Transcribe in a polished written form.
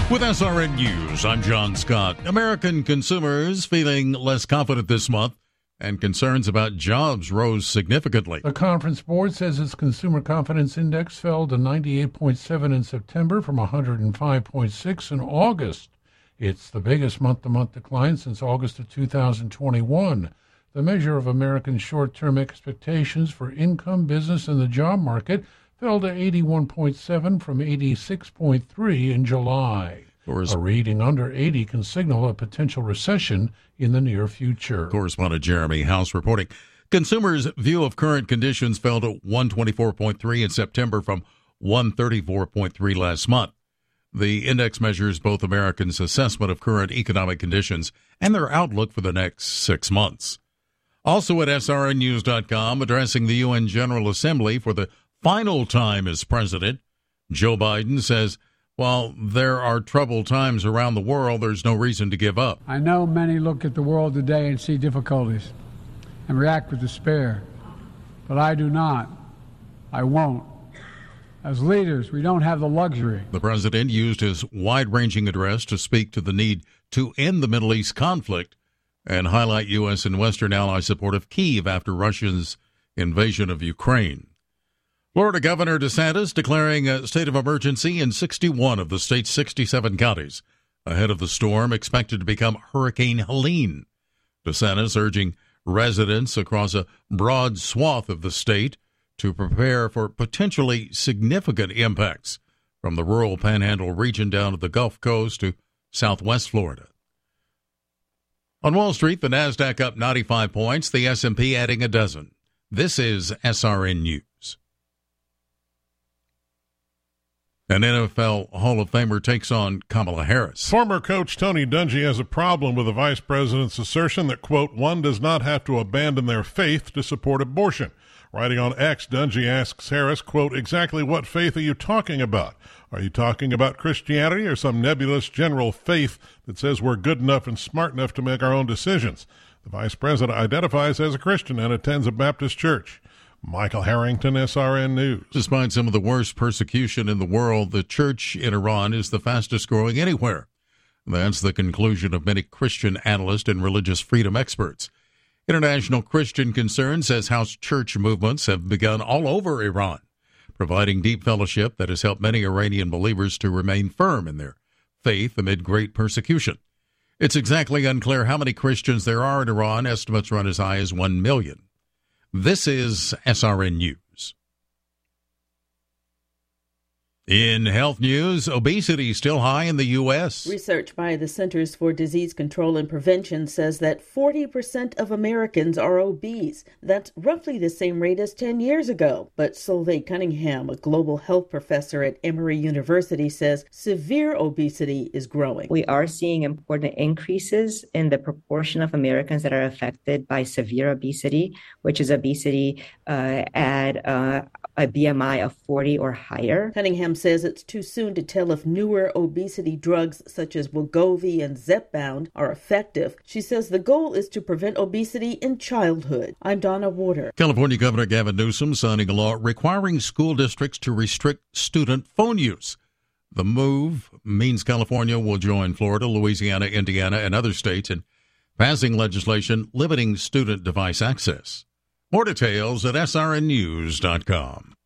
With SRN News, I'm John Scott. American consumers feeling less confident this month, and concerns about jobs rose significantly. The Conference Board says its Consumer Confidence Index fell to 98.7 in September from 105.6 in August. It's the biggest month-to-month decline since August of 2021. The measure of American short-term expectations for income, business, and the job market fell to 81.7 from 86.3 in July. A reading under 80 can signal a potential recession in the near future. Correspondent Jeremy House reporting. Consumers' view of current conditions fell to 124.3 in September from 134.3 last month. The index measures both Americans' assessment of current economic conditions and their outlook for the next 6 months. Also at srnnews.com, addressing the UN General Assembly for the final time as president, Joe Biden says, while there are troubled times around the world, there's no reason to give up. I know many look at the world today and see difficulties and react with despair, but I do not. I won't. As leaders, we don't have the luxury. The president used his wide-ranging address to speak to the need to end the Middle East conflict and highlight U.S. and Western ally support of Kyiv after Russia's invasion of Ukraine. Florida Governor DeSantis declaring a state of emergency in 61 of the state's 67 counties ahead of the storm expected to become Hurricane Helene. DeSantis urging residents across a broad swath of the state to prepare for potentially significant impacts from the rural Panhandle region down to the Gulf Coast to southwest Florida. On Wall Street, the Nasdaq up 95 points, the S&P adding a dozen. This is SRN News. An NFL Hall of Famer takes on Kamala Harris. Former coach Tony Dungy has a problem with the vice president's assertion that, quote, one does not have to abandon their faith to support abortion. Writing on X, Dungy asks Harris, quote, exactly what faith are you talking about? Are you talking about Christianity or some nebulous general faith that says we're good enough and smart enough to make our own decisions? The vice president identifies as a Christian and attends a Baptist church. Michael Harrington, SRN News. Despite some of the worst persecution in the world, the church in Iran is the fastest growing anywhere. That's the conclusion of many Christian analysts and religious freedom experts. International Christian Concern says house church movements have begun all over Iran, providing deep fellowship that has helped many Iranian believers to remain firm in their faith amid great persecution. It's exactly unclear how many Christians there are in Iran. Estimates run as high as 1 million. This is SRN News. In health news, obesity still high in the U.S. Research by the Centers for Disease Control and Prevention says that 40% of Americans are obese. That's roughly the same rate as 10 years ago. But Solveig Cunningham, a global health professor at Emory University, says severe obesity is growing. We are seeing important increases in the proportion of Americans that are affected by severe obesity, which is obesity at a BMI of 40 or higher. Cunningham says it's too soon to tell if newer obesity drugs such as Wegovy and Zepbound are effective. She says the goal is to prevent obesity in childhood. I'm Donna Warder. California Governor Gavin Newsom signing a law requiring school districts to restrict student phone use. The move means California will join Florida, Louisiana, Indiana, and other states in passing legislation limiting student device access. More details at srnnews.com.